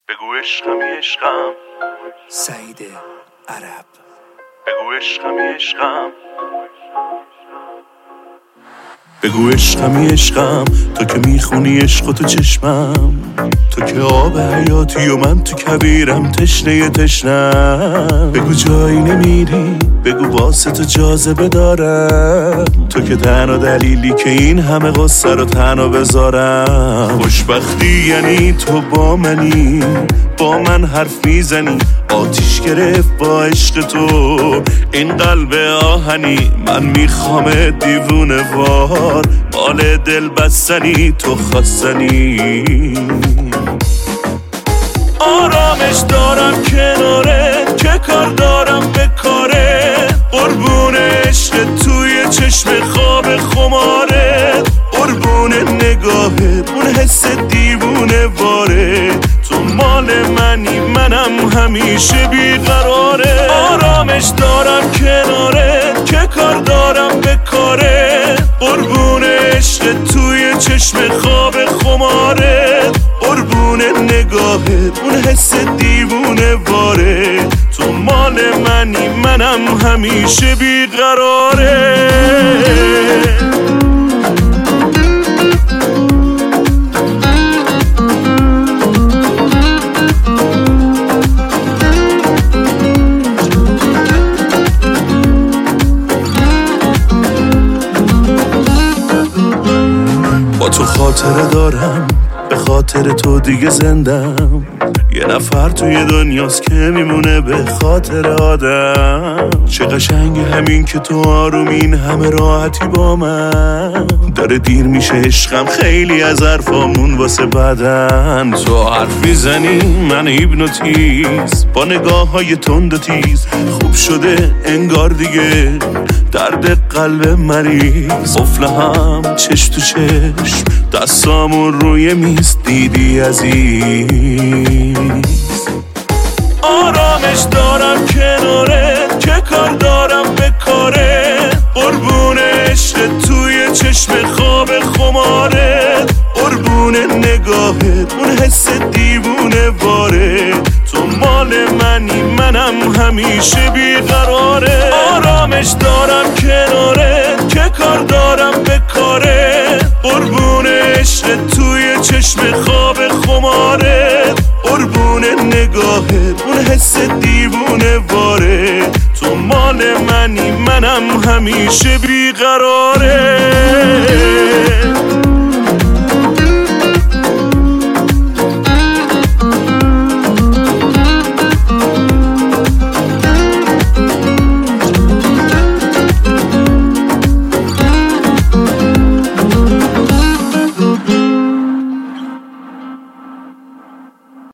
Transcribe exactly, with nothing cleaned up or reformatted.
بگو عشقمی عشقم سعید عرب. بگو عشقمی عشقم بگو عشقمی عشقم تو که میخونی عشق تو چشمم، تو که آب حیاتی و من تو کبیرم تشنه تشنم. بگو جایی نمیری، بگو واسه تو جاذبه دارم، تو که تنها دلیلی که این همه قصه رو تنها بذارم. خوشبختی یعنی تو با منی، با من حرف میزنی، آتیش گرفت با عشق تو این قلب آهنی. من میخوام دیوونه وار مال دل بستنی، تو خواستنی. آرامش دارم کنارت که کار دارم به کاره، قربون عشق توی چشم خواب خماره، قربون نگاهت اون حس دیوونه واره. تو مال منی منم همیشه بیقراره. آرامش دارم کنارت که کار دارم به کاره، قربون عشق توی چشم خواب خماره، قربون نگاهت اون حس دیوونه واره. تو مال منی منم همیشه بیقراره. با تو خاطره دارم، به خاطر تو دیگه زندم. یه نفر توی دنیاست که میمونه به خاطر آدم. چه قشنگه همین که تو آرومین همه راحتی با من. داره دیر میشه عشقم، خیلی از حرفامون واسه بدن. تو حرف میزنی من هیپنوتیز، با نگاه های تند و تیز. خوب شده انگار دیگه درد قلب مریض. قفل هم چش تو چشم، دستامون روی میز، دیدی عزیز. آرامش دارم کنارت که کار دارم به کاره، قربون عشق توی چشم خواب خماره، قربون نگاهت اون حس دیوونه واره. تو مال منی منم همیشه بیقراره. آرامش دارم کنارت که کار دارم به کاره، قربون عشق توی چشم خواب خماره، قربون نگاهت اون حس دیوونه واره. تو مال منی منم همیشه بیقراره.